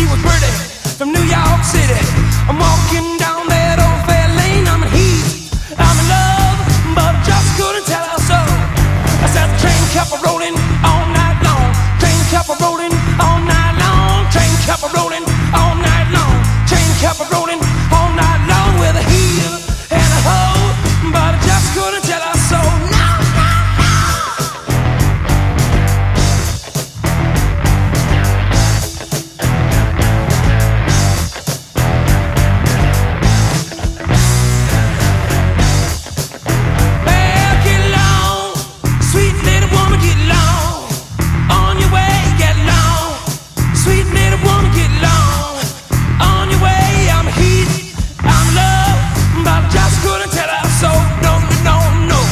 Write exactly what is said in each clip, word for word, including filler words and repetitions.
she was pretty, from New York City. I'm walking down that old fair lane. I'm in heat, I'm in love, but I just couldn't tell her so. I said the train kept a rolling all night long. Train kept a rolling all night long. Train kept a rolling all night long. Train kept a rolling all night long with a heel and a hoe, but I just couldn't tell her so. No, no, no. Well, get along, sweet little woman, get along. On your way, get along. Sweet little woman, get along. On your way, I'm heat, I'm love, but I just couldn't tell her so. No, no, no, no.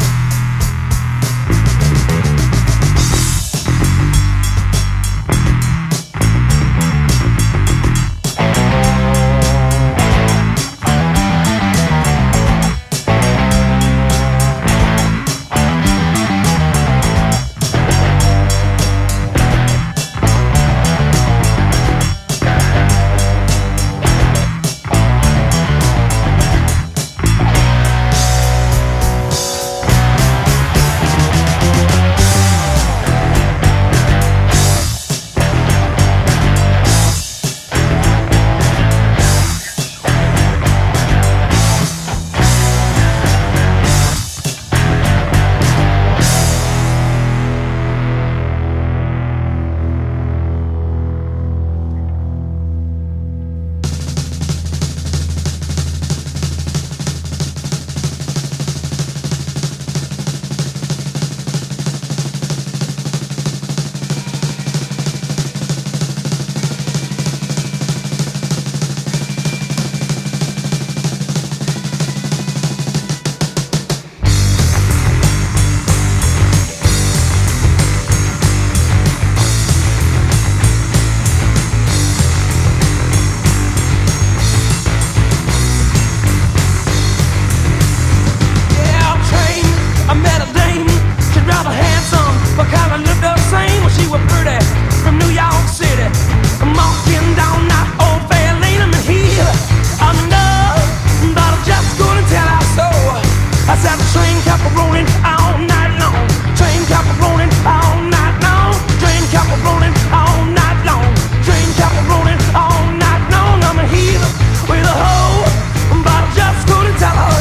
Yeah, train, I met a dame. She rather handsome, but kinda looked the same. Well, she was pretty, from New York City. I'm walking down that old fair lane. I'm in here, I'm in love, but I just couldn't tell her so. I said the train kept a rolling all night long. Train kept a rolling all night long. Train kept a rolling all night long. Train kept a rolling all night long. I'm in here with a hoe, but I just couldn't tell her.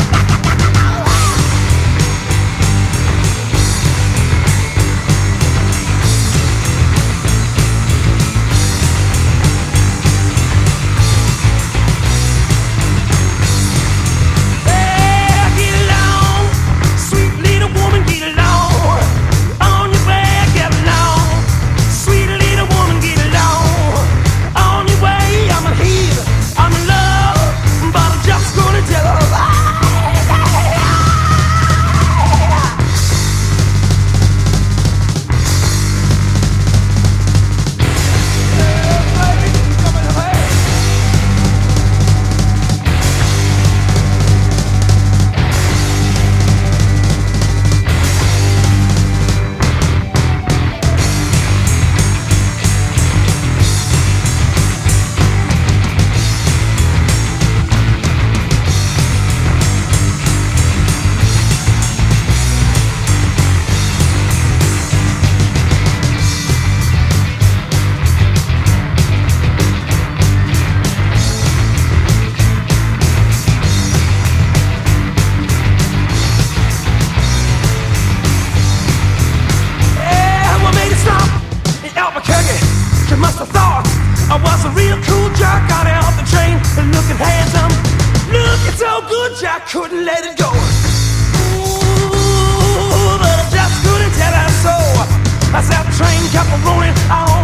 Well, get along, sweet little woman, get along. On your way, get along. Sweet little woman, get along. On your way, I'm in heat, I'm in love, but I just couldn't tell her. Yeah, what made it stop in Albuquerque? She must have thought I was a real cool jock. Got out the train and looking handsome, looking so good, Jack couldn't let it go. Ooh, but I just couldn't tell her so. I said the train kept a rolling all